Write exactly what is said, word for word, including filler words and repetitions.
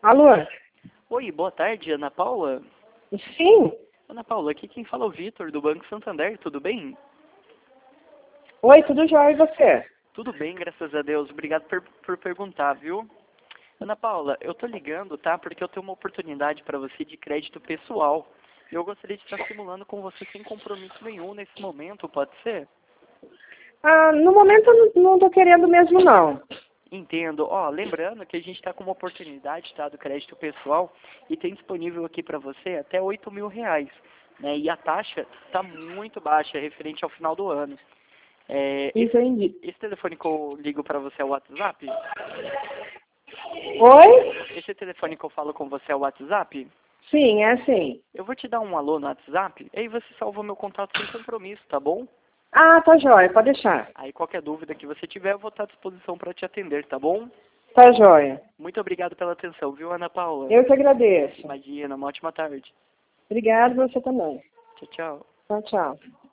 Alô? Oi, boa tarde, Ana Paula. Sim. Ana Paula, aqui quem fala é o Vitor, do Banco Santander, tudo bem? Oi, tudo jóia e você? Tudo bem, graças a Deus. Obrigado por, por perguntar, viu? Ana Paula, eu tô ligando, tá? Porque eu tenho uma oportunidade para você de crédito pessoal. E eu gostaria de estar simulando com você sem compromisso nenhum nesse momento, pode ser? Ah, no momento eu não não tô querendo mesmo não. Entendo. Ó, lembrando que a gente está com uma oportunidade, tá, do crédito pessoal e tem disponível aqui para você até oito mil reais, né? E a taxa está muito baixa, referente ao final do ano. É, esse, Entendi. esse telefone que eu ligo para você é o WhatsApp? Oi? Esse telefone que eu falo com você é o WhatsApp? Sim, é sim. Eu vou te dar um alô no WhatsApp, aí você salva meu contato sem compromisso, tá bom? Ah, tá jóia, pode deixar. Aí qualquer dúvida que você tiver, eu vou estar à disposição para te atender, tá bom? Tá jóia. Muito obrigado pela atenção, viu, Ana Paula? Eu que agradeço. Imagina, uma ótima tarde. Obrigado você também. Tchau, tchau. Tchau, tchau.